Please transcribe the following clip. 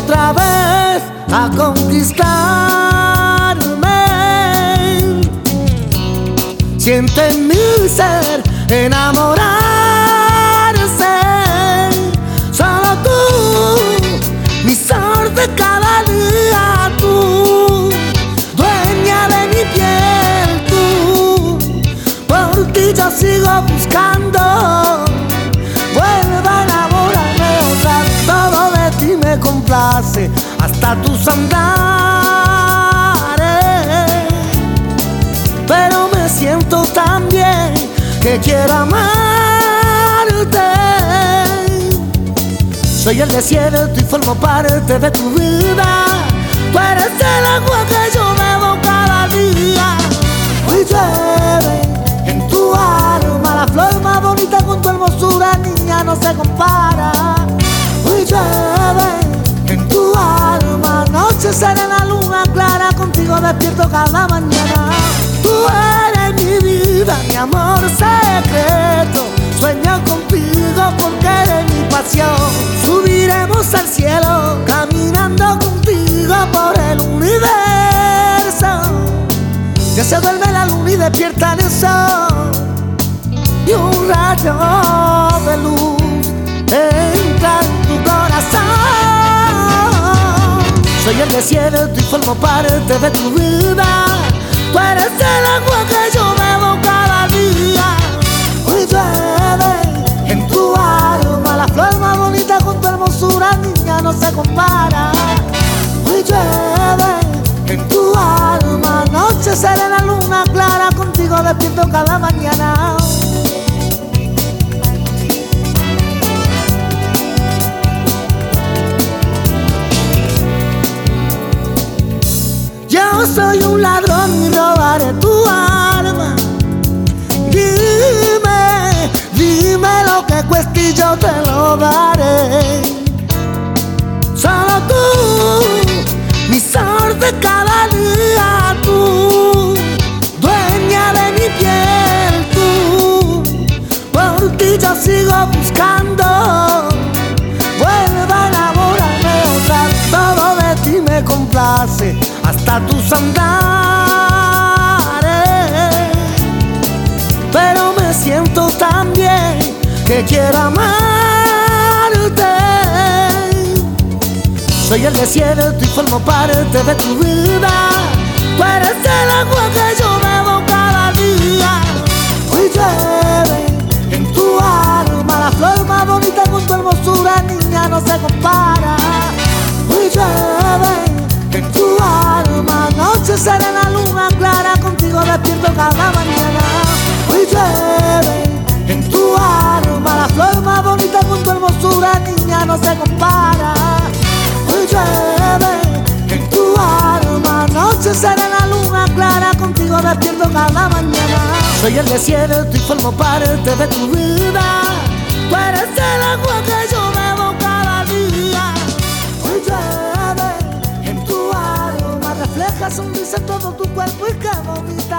otra vez a conquistarme. Siente en mi ser enamorarse. Solo tú, mi sol de cada día, tú, dueña de mi piel, tú. Por ti yo sigo buscando. Vuelva a enamorarme otra vez. Todo de ti me complace, hasta tus andares. Pero me siento tan bien que quiero amarte. Soy el desierto y formo parte de tu vida. Tú eres el agua que yo bebo cada día. Hoy llueve en tu alma, la flor más bonita con tu hermosura, niña, no se compara. Hoy llueve en tu alma, noche serena, luna clara, contigo despierto cada mañana. Tú eres mi vida, mi amor secreto. Sueño contigo porque eres mi pasión. Subiremos al cielo caminando contigo por el universo. Ya se duerme la luna y despierta el sol, y un rayo de luz entra en tu corazón. Soy el desierto y formo parte de tu vida. Tú eres el agua que yo bebo cada día. Hoy llueve en tu alma, la flor más bonita con tu hermosura, niña, no se compara. Hoy llueve en tu alma, noche serena, luna clara, contigo despierto cada mañana. Yo soy un ladrón y robaré tu alma. Dime, dime lo que cueste y yo te lo daré. Solo tú, mi sol de cada día, tú, dueña de mi piel, tú. Por ti yo sigo buscando. Vuelva a enamorarme otra vez. Todo de ti me complace, hasta tus andares. Pero me siento tan bien que quiero amarte. Soy el desierto y formo parte de tu vida. Tú eres el agua que yo bebo cada día. Hoy llueve en tu alma, la flor más bonita con tu hermosura, niña, no se compara. Hoy llueve en tu alma, noche serena, luna clara, contigo despierto cada mañana. Hoy llueve en tu alma, la flor más bonita con tu hermosura, niña, no se compara. Hoy llueve en tu alma, noche serena, luna clara, contigo despierto cada mañana. Soy el desierto y formo parte de tu vida. Tú eres el agua que yo bebo cada día. Hoy llueve en tu alma, refleja sonrisa en todo tu cuerpo y qué bonita